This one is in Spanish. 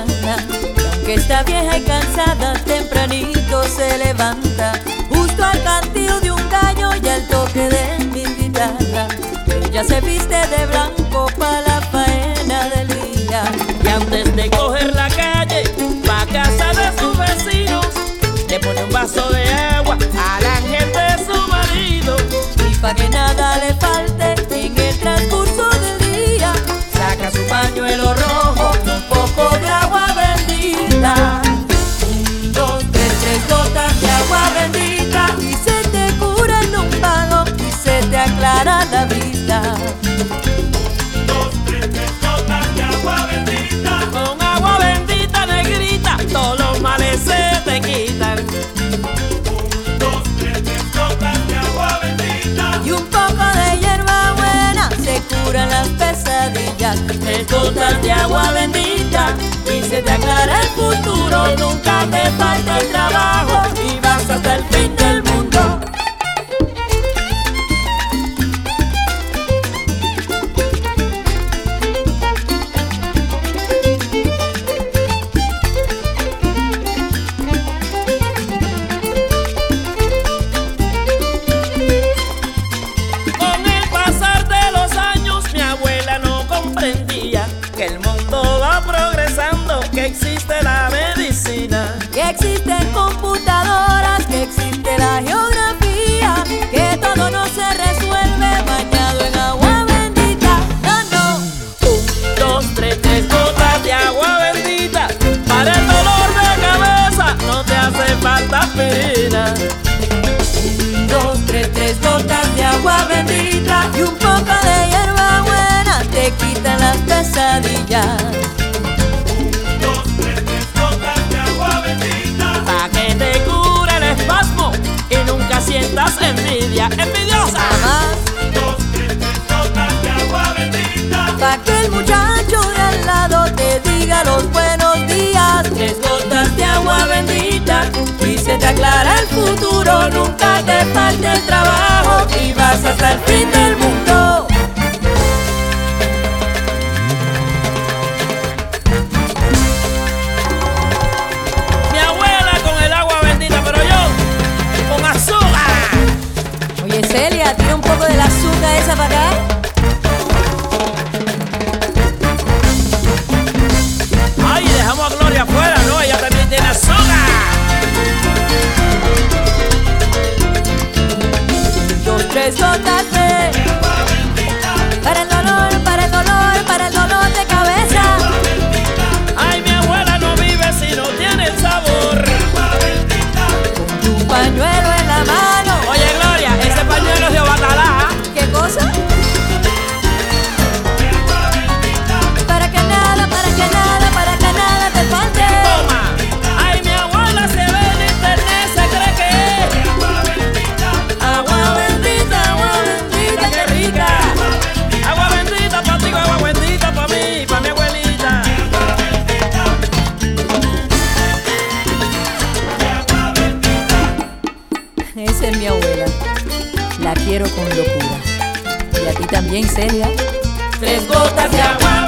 mañana. Y aunque está vieja y cansada, tempranito se levanta, justo al cantillo de un gallo y al toque de mi guitarra. Ella se viste de blanco pa' la faena del día. Y antes de coger la calle pa' casa de sus vecinos, le pone un vaso de agua al ángel de su marido. Y pa' que nada le falte en el transcurso del día, Saca su pañuelo rojo y un poco de agua bendita. 1, 2, 3 gotas de agua bendita, y se te cura el lumbago y se te aclara la vista. 2, 3 gotas de agua bendita. Con agua bendita negrita todos los males se te quitan. 1, 2, 3 gotas de agua bendita. Y un poco de hierba buena se curan las pesadillas. 3 gotas de agua bendita y se te aclara el futuro. Nunca te falta el trabajo y vas hasta el fin del mundo. Con el pasar de los años mi abuela no comprendía que el mundo va progresando, que existe la medicina. Que existen computadoras, que existe la geografía, que todo no se resuelve bañado en agua bendita. No, no. 1, 2, 3 gotas de agua bendita. Para el dolor de cabeza no te hace falta aspirina. 1, 2, 3 gotas de agua bendita, y un poco de hierba buena te quitan las pesadillas. 2, 3 gotas de agua bendita. Pa' que te cure el espasmo y nunca sientas envidia. ¡Envidiosa! Más 2, 3 gotas de agua bendita. pa' que el muchacho de al lado te diga los buenos días. 3 gotas de agua bendita Y se te aclara el futuro, nunca te falte el trabajo y vas hasta el fin del mundo. mi abuela con el agua bendita, pero yo con azúcar. Oye Celia, tira un poco de la azúcar esa para acá. Ay, dejamos a Gloria afuera, ¿no? Ella también tiene azúcar. 2, 3 gotas de Agua bendita. para el dolor, para el dolor, para el dolor de cabeza. Agua bendita. Ay, mi abuela no vive si no tiene el sabor. Agua bendita. Con tu pañuelo en la mano. Oye, Gloria, ese pañuelo es de Obatalá. ¿Qué cosa? Agua bendita. Para que nada, para que nada, para que nada te falte. Toma. Ay, mi abuela se ve en internet, se cree que es Agua bendita. agua bendita, qué rica. Agua bendita pa' ti, agua bendita pa' mí, pa' mi abuelita. Agua bendita. Agua bendita. Esa es mi abuela. La quiero con locura. Y a ti también, Celia. 3 gotas de agua